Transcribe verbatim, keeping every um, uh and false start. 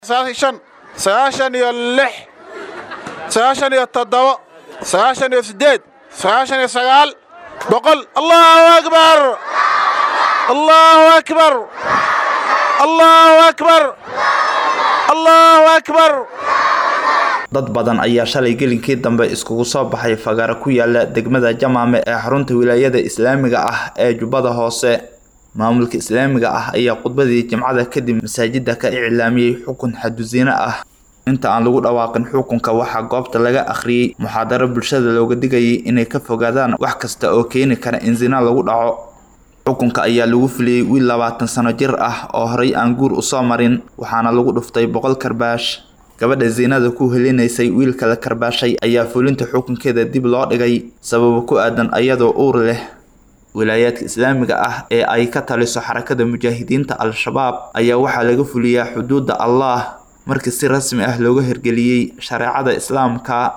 ساشن ساشن يلح ساشن يتضوء ساشن يسدد ساشن يسقال بقول الله أكبر الله أكبر الله أكبر الله أكبر. dad badan ayaa shalay gelinkii dambe iskugu soo baxay fagaara ku yaala degmada Jamaame ee xarunta wilaayada Islaamiga ah ee Jubbada Hoose. maamulka Islaamiga ah ayaa khudbadii Jimcada kadib masaajidda ka iclaamiyay xukun xadudina ah. inta aan lagu dhawaaqin xukunka waxa goobta laga akhriyay muxaadaro bulshada looga digayay inay ka fogaadaan wax kasta oo keeni kara in zina lagu dhaco. xukunka ayaa lagu fuliyay wiil labaatan sano jir ah oo horay aan guur u soo marin waxaana lagu dhuftay boqol karbaash. gabadha zinada ku helinaysay wiilka la karbaashay ayaa fulinta xukunkeeda dib loo dhigay sabab ku aadan ayadoo uur leh. wilaayadka Islaamiga ah ee ay ka taliso xarakada mujaahidiinta al-shabaab ayaa waxa laga fuliyaa xuduudda Allah markii si rasmi ah looga hirgeliyay shariicada Islaamka.